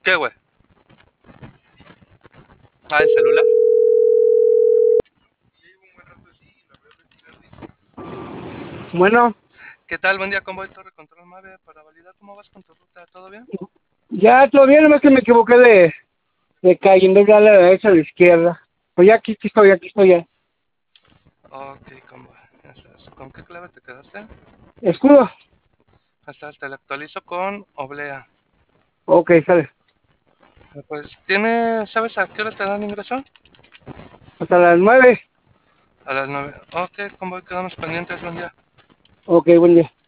¿Qué, güey? Ah, ¿el celular? Bueno, ¿Qué tal? Buen día, Convoy Torre Control Mave. Para validar, ¿cómo vas con tu ruta? ¿Todo bien? ya todo bien, nomás que me equivoqué de calle, en vez de darle a la derecha a la izquierda. Pues ya aquí estoy ya. Ok, Convoy. Ya estás. ¿Con qué clave te quedaste? Escudo, Ya estás, te la actualizo con Oblea. ok, sale. Pues, ¿sabes a qué hora te dan ingreso? Hasta las 9, A las 9. Ok, Convoy, quedamos pendientes. Buen día. ok, buen día.